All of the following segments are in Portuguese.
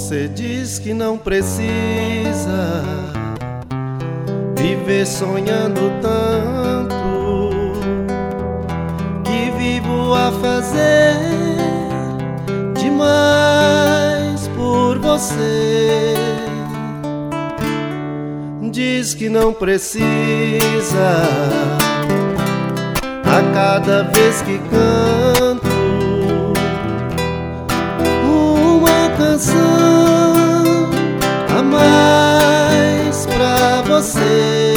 Você diz que não precisa viver sonhando tanto, que vivo a fazer demais por você. Diz que não precisa a cada vez que canto uma canção a mais pra você.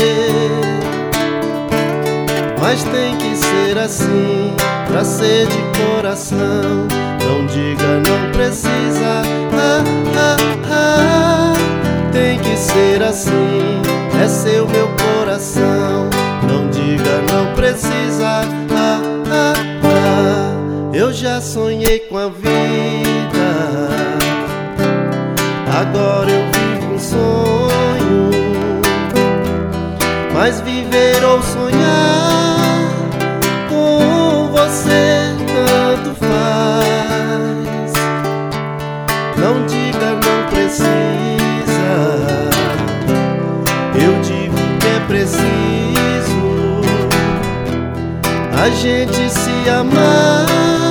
Mas tem que ser assim pra ser de coração. Não diga não precisa, tem que ser assim, é seu meu coração. Não diga não precisa, eu já sonhei com a vida, agora eu vivo um sonho. Mas viver ou sonhar com você tanto faz. Não diga não precisa, eu digo que é preciso a gente se amar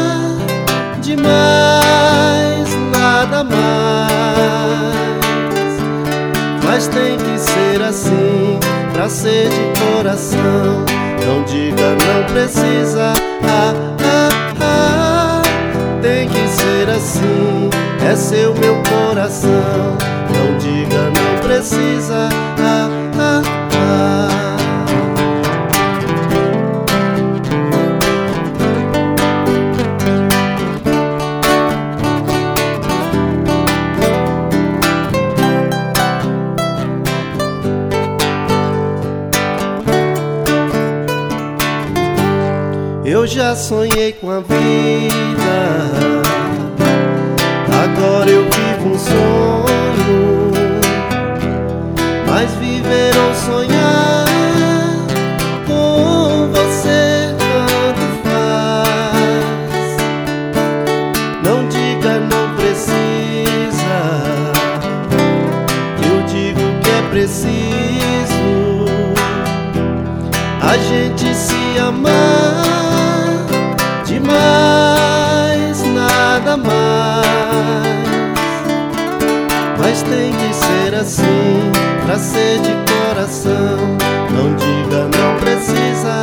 demais, nada mais. Mas tem que ser assim pra ser de coração. Não diga não precisa, tem que ser assim, é seu meu coração. Não diga não precisa, eu já sonhei com a vida, agora eu vivo um sonho. Mas viver ou sonhar com você tanto faz. Não diga não precisa, eu digo que é preciso a gente se amar demais, nada mais. Mas tem que ser assim pra ser de coração. Não diga não precisa,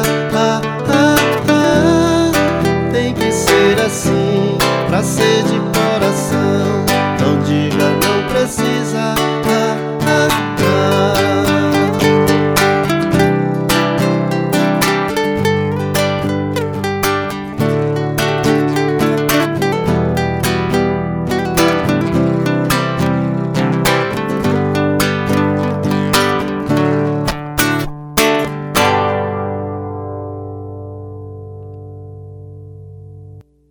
tem que ser assim pra ser de coração. Não diga não precisa.